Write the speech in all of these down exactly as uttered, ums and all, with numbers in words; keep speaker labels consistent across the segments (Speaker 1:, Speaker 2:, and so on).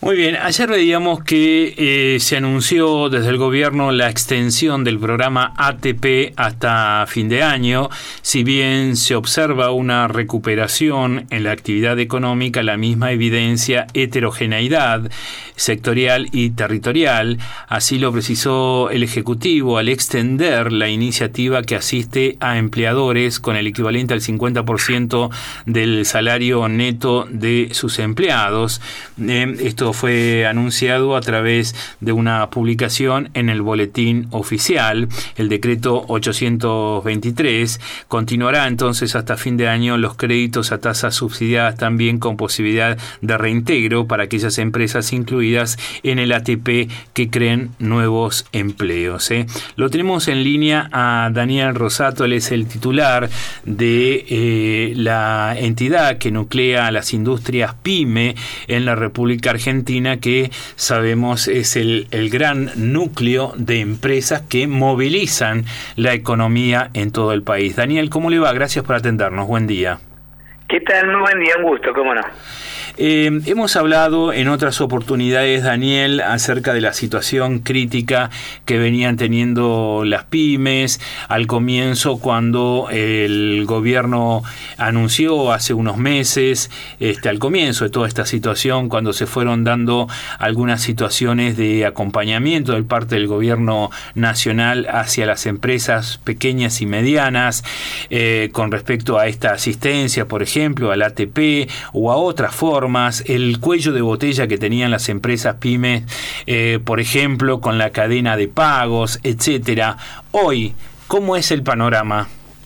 Speaker 1: Muy bien, ayer veíamos que eh, se anunció desde el gobierno la extensión del programa A T P hasta fin de año. Si bien se observa una recuperación en la actividad económica, la misma evidencia heterogeneidad sectorial y territorial. Así lo precisó el Ejecutivo al extender la iniciativa que asiste a empleadores con el equivalente al cincuenta por ciento del salario neto de sus empleados. Eh, esto fue anunciado a través de una publicación en el boletín oficial. El decreto ochocientos veintitrés continuará entonces hasta fin de año los créditos a tasas subsidiadas, también con posibilidad de reintegro para aquellas empresas incluidas en el A T P que creen nuevos empleos. ¿eh? Lo tenemos en línea a Daniel Rosato, él es el titular de eh, la entidad que nuclea a las industrias PYME en la República Argentina, que sabemos es el, el gran núcleo de empresas que movilizan la economía en todo el país. Daniel, ¿cómo le va? Gracias por atendernos. Buen día.
Speaker 2: ¿Qué tal? Muy buen día, un gusto, cómo no.
Speaker 1: Eh, hemos hablado en otras oportunidades, Daniel, acerca de la situación crítica que venían teniendo las pymes. Al comienzo, cuando el gobierno anunció hace unos meses, este, al comienzo de toda esta situación, cuando se fueron dando algunas situaciones de acompañamiento de parte del gobierno nacional hacia las empresas pequeñas y medianas, eh, con respecto a esta asistencia, por ejemplo, al A T P o a otras formas, el cuello de botella que tenían las empresas pymes, eh, por ejemplo, con la cadena de pagos, etcétera. Hoy, ¿cómo es el panorama?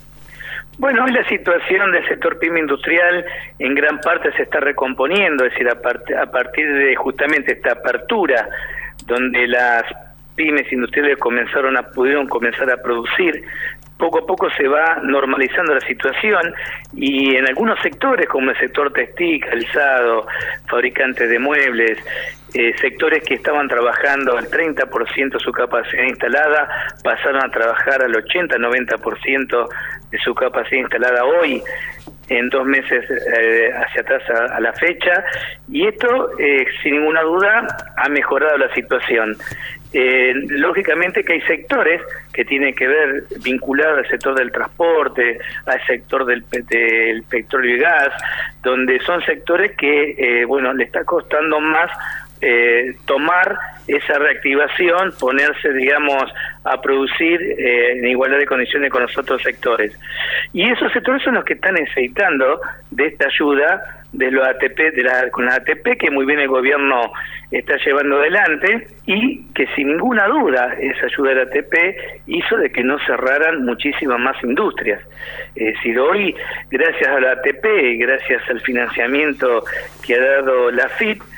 Speaker 2: Bueno, hoy la situación del sector pyme industrial en gran parte se está recomponiendo, es decir, a, part- a partir de justamente esta apertura, donde las pymes industriales comenzaron a pudieron comenzar a producir. Poco a poco se va normalizando la situación y en algunos sectores, como el sector textil, calzado, fabricantes de muebles, eh, sectores que estaban trabajando al treinta por ciento de su capacidad instalada, pasaron a trabajar al ochenta a noventa por ciento de su capacidad instalada hoy, en dos meses eh, hacia atrás a, a la fecha, y esto, eh, sin ninguna duda, ha mejorado la situación. Eh, lógicamente que hay sectores que tienen que ver vinculados al sector del transporte, al sector del, del petróleo y gas, donde son sectores que, eh, bueno, le está costando más eh, tomar esa reactivación, ponerse, digamos, a producir eh, en igualdad de condiciones con los otros sectores. Y esos sectores son los que están necesitando de esta ayuda de los A T P, de la, con la A T P, que muy bien el gobierno está llevando adelante, y que sin ninguna duda esa ayuda de la A T P hizo de que no cerraran muchísimas más industrias. Es decir, hoy, gracias a la A T P, gracias al financiamiento que ha dado la F I P,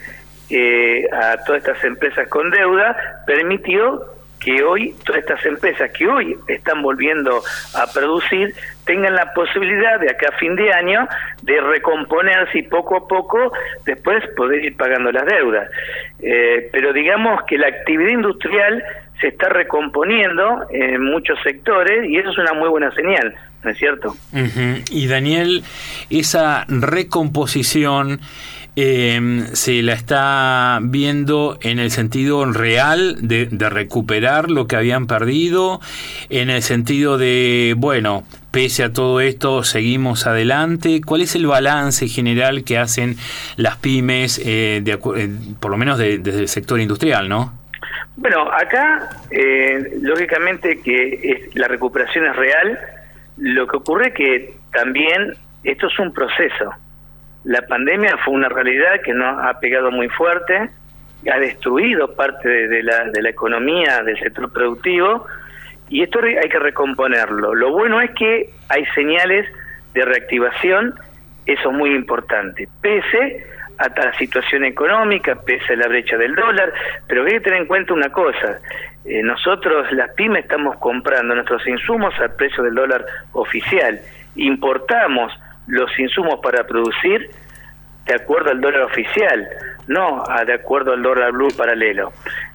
Speaker 2: eh, a todas estas empresas con deuda, permitió que hoy, todas estas empresas que hoy están volviendo a producir, tengan la posibilidad de acá a fin de año de recomponerse y poco a poco después poder ir pagando las deudas. Eh, pero digamos que la actividad industrial se está recomponiendo en muchos sectores y eso es una muy buena señal, ¿no es cierto?
Speaker 1: Uh-huh. Y Daniel, esa recomposición Eh, se la está viendo en el sentido real de, de recuperar lo que habían perdido, en el sentido de, bueno, pese a todo esto, seguimos adelante. ¿Cuál es el balance general que hacen las pymes, eh, de, eh, por lo menos de, desde el sector industrial, no?
Speaker 2: Bueno, acá, eh, lógicamente que es, la recuperación es real. Lo que ocurre es que también esto es un proceso. La pandemia fue una realidad que nos ha pegado muy fuerte, ha destruido parte de, de, la, de la economía, del sector productivo, y esto hay que recomponerlo. Lo bueno es que hay señales de reactivación, eso es muy importante, pese a la situación económica, pese a la brecha del dólar, pero hay que tener en cuenta una cosa, eh, nosotros las pymes estamos comprando nuestros insumos al precio del dólar oficial, importamos los insumos para producir de acuerdo al dólar oficial, no a, de acuerdo al dólar blue paralelo.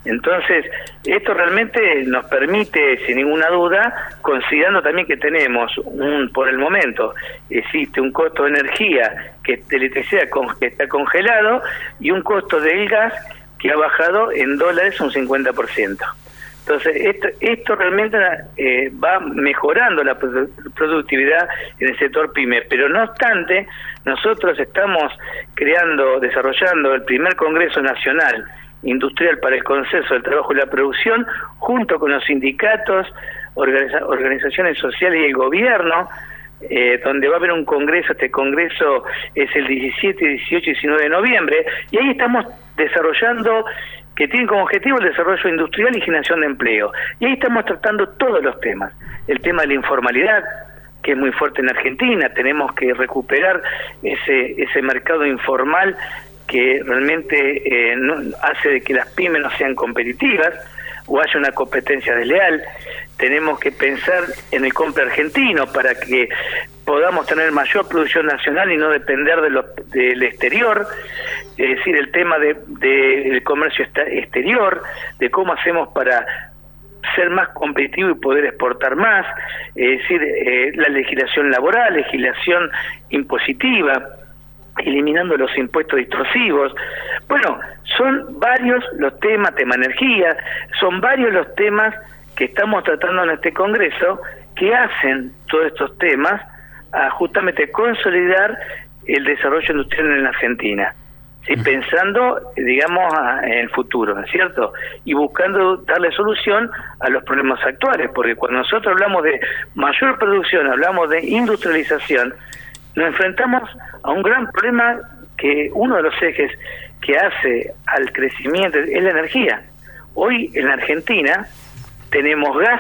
Speaker 2: Entonces, esto realmente nos permite, sin ninguna duda, considerando también que tenemos, un por el momento, existe un costo de energía, que de electricidad que está congelado, y un costo del gas que ha bajado en dólares un cincuenta por ciento. Entonces, esto, esto realmente eh, va mejorando la productividad en el sector PYME, pero no obstante, nosotros estamos creando, desarrollando el primer Congreso Nacional Industrial para el Consenso del Trabajo y la Producción, junto con los sindicatos, organiza, organizaciones sociales y el gobierno, eh, donde va a haber un congreso. Este congreso es el diecisiete, dieciocho y diecinueve de noviembre, y ahí estamos desarrollando, que tienen como objetivo el desarrollo industrial y generación de empleo. Y ahí estamos tratando todos los temas. El tema de la informalidad, que es muy fuerte en Argentina, tenemos que recuperar ese ese mercado informal que realmente eh, no, hace de que las pymes no sean competitivas o haya una competencia desleal. Tenemos que pensar en el compra argentino para que podamos tener mayor producción nacional y no depender de los, del exterior. Es decir, el tema de, de el comercio exterior, de cómo hacemos para ser más competitivo y poder exportar más, es decir, eh, la legislación laboral, legislación impositiva, eliminando los impuestos distorsivos. Bueno, son varios los temas, tema energía, son varios los temas que estamos tratando en este Congreso, que hacen todos estos temas a justamente consolidar el desarrollo industrial en la Argentina, ¿sí? Pensando, digamos, en el futuro, ¿no es cierto? Y buscando darle solución a los problemas actuales, porque cuando nosotros hablamos de mayor producción, hablamos de industrialización, nos enfrentamos a un gran problema, que uno de los ejes que hace al crecimiento es la energía. Hoy en la Argentina tenemos gas,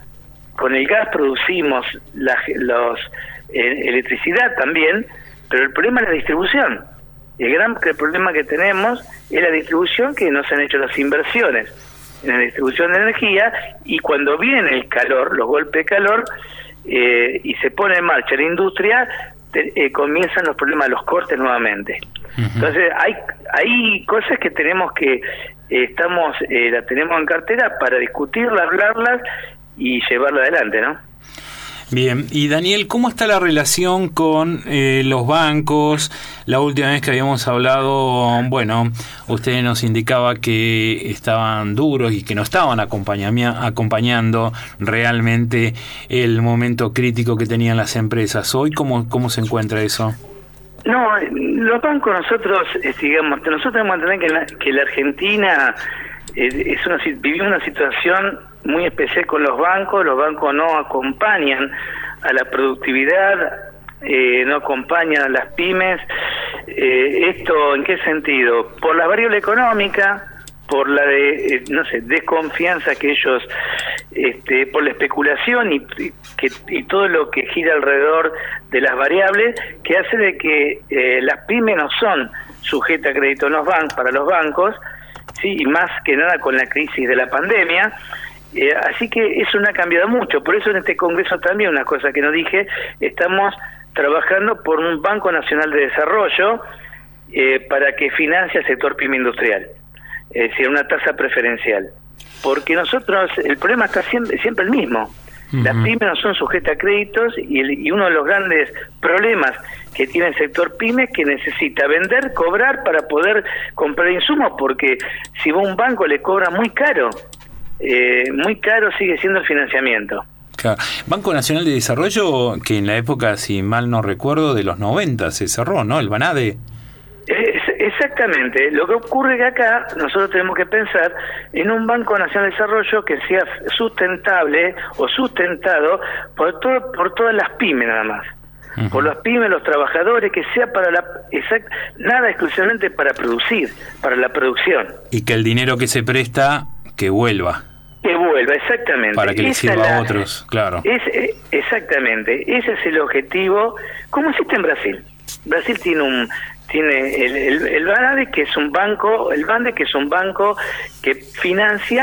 Speaker 2: con el gas producimos la los, eh, electricidad también, pero el problema es la distribución. El gran el problema que tenemos es la distribución, que no se han hecho las inversiones en la distribución de energía, y cuando viene el calor, los golpes de calor, eh, y se pone en marcha la industria, te, eh, comienzan los problemas de los cortes nuevamente. Uh-huh. Entonces hay hay cosas que tenemos que eh, estamos eh, la tenemos en cartera para discutirlas, hablarlas y llevarla adelante, ¿no?
Speaker 1: Bien, y Daniel, ¿cómo está la relación con eh, los bancos? La última vez que habíamos hablado, bueno, usted nos indicaba que estaban duros y que no estaban acompañando realmente el momento crítico que tenían las empresas. Hoy, ¿cómo, cómo se encuentra eso?
Speaker 2: No, los bancos, nosotros, eh, digamos, nosotros tenemos que entender que la, que la Argentina eh, es una, vivió una situación muy especial con los bancos. Los bancos no acompañan a la productividad, eh, no acompañan a las pymes. Eh, ¿Esto en qué sentido? Por la variable económica, por la de, eh, no sé, desconfianza que ellos, este, por la especulación y, y, que, y todo lo que gira alrededor de las variables, que hace de que eh, las pymes no son sujetas a crédito en los bancos, para los bancos, sí, y más que nada con la crisis de la pandemia. Eh, así que eso no ha cambiado mucho. Por eso en este Congreso también, una cosa que no dije, estamos trabajando por un Banco Nacional de Desarrollo eh, para que financie el sector pyme industrial, es decir, una tasa preferencial. Porque nosotros, el problema está siempre, siempre el mismo. Uh-huh. Las pymes no son sujetas a créditos, y, el, y uno de los grandes problemas que tiene el sector pyme es que necesita vender, cobrar para poder comprar insumos, porque si va a un banco le cobra muy caro. Eh, muy caro sigue siendo el financiamiento.
Speaker 1: Claro. Banco Nacional de Desarrollo, que en la época, si mal no recuerdo, de los noventa se cerró, ¿no? El Banade.
Speaker 2: Es, exactamente. Lo que ocurre que acá nosotros tenemos que pensar en un Banco Nacional de Desarrollo que sea sustentable o sustentado por todo, por todas las pymes nada más. Uh-huh. Por las pymes, los trabajadores, que sea para la exact, nada exclusivamente para producir, para la producción.
Speaker 1: Y que el dinero que se presta, que vuelva.
Speaker 2: Que vuelva, exactamente.
Speaker 1: Para que le sirva la, a otros, claro.
Speaker 2: Es, eh, exactamente, ese es el objetivo, como existe en Brasil. Brasil tiene un tiene el, el, el Banade, que es un banco, el Bande, que es un banco que financia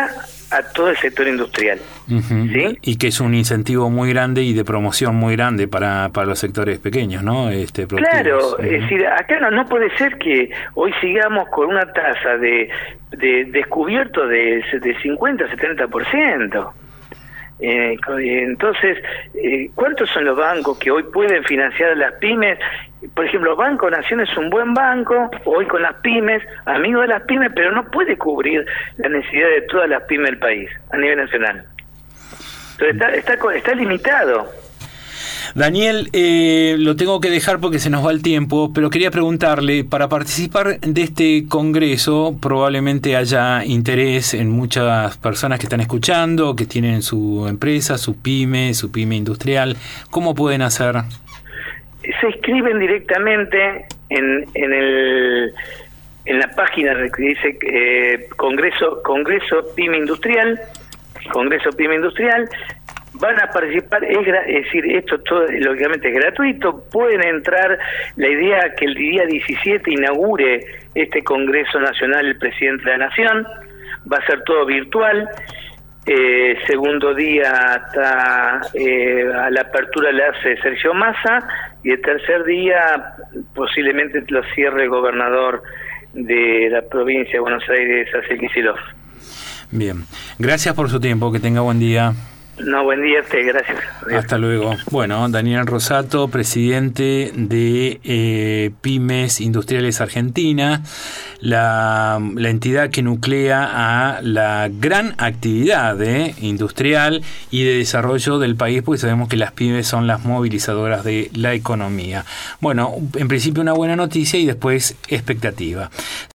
Speaker 2: a todo el sector industrial.
Speaker 1: Uh-huh.
Speaker 2: ¿Sí?
Speaker 1: Y que es un incentivo muy grande y de promoción muy grande para, para los sectores pequeños, ¿no? Este,
Speaker 2: claro,
Speaker 1: uh-huh.
Speaker 2: Es decir, acá no, no puede ser que hoy sigamos con una tasa de, de descubierto de, de cincuenta a setenta por ciento. Eh, entonces, eh, ¿cuántos son los bancos que hoy pueden financiar a las pymes? Por ejemplo, Banco Nación es un buen banco, hoy con las pymes, amigo de las pymes, pero no puede cubrir la necesidad de todas las pymes del país, a nivel nacional. Entonces está, está, está limitado.
Speaker 1: Daniel, eh, lo tengo que dejar porque se nos va el tiempo, pero quería preguntarle, para participar de este congreso probablemente haya interés en muchas personas que están escuchando, que tienen su empresa, su pyme, su pyme industrial. ¿Cómo pueden hacer?
Speaker 2: Se inscriben directamente en, en, el, en la página que dice eh, Congreso, Congreso Pyme Industrial, Congreso Pyme Industrial. Van a participar, es, gra- es decir, esto todo lógicamente es gratuito, pueden entrar. La idea que el día diecisiete inaugure este Congreso Nacional el Presidente de la Nación, va a ser todo virtual. Eh, segundo día está eh, a la apertura la hace Sergio Massa, y el tercer día posiblemente lo cierre el gobernador de la provincia de Buenos Aires, Axel Kicillof.
Speaker 1: Bien, gracias por su tiempo, que tenga buen día.
Speaker 2: No, buen día a usted, gracias.
Speaker 1: Hasta luego. Bueno, Daniel Rosato, presidente de eh, Pymes Industriales Argentina, la, la entidad que nuclea a la gran actividad eh, industrial y de desarrollo del país, porque sabemos que las pymes son las movilizadoras de la economía. Bueno, en principio una buena noticia y después expectativa.